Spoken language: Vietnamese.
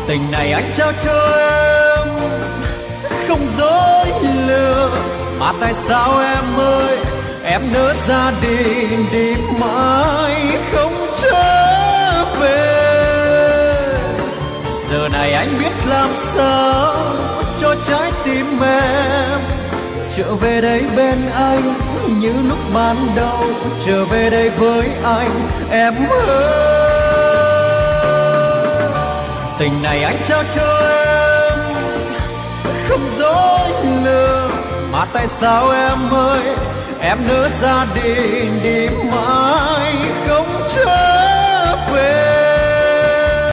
Tình này anh trao cho em, không dối lừa. Mà tại sao em ơi, em nỡ ra đi đi mãi không trở về. Giờ này anh biết làm sao cho trái tim em trở về đây bên anh như lúc ban đầu. Trở về đây với anh em ơi. Tình này anh trao cho em, không dối lừa. Mà tại sao em ơi, em nỡ ra đi đi mãi không trở về.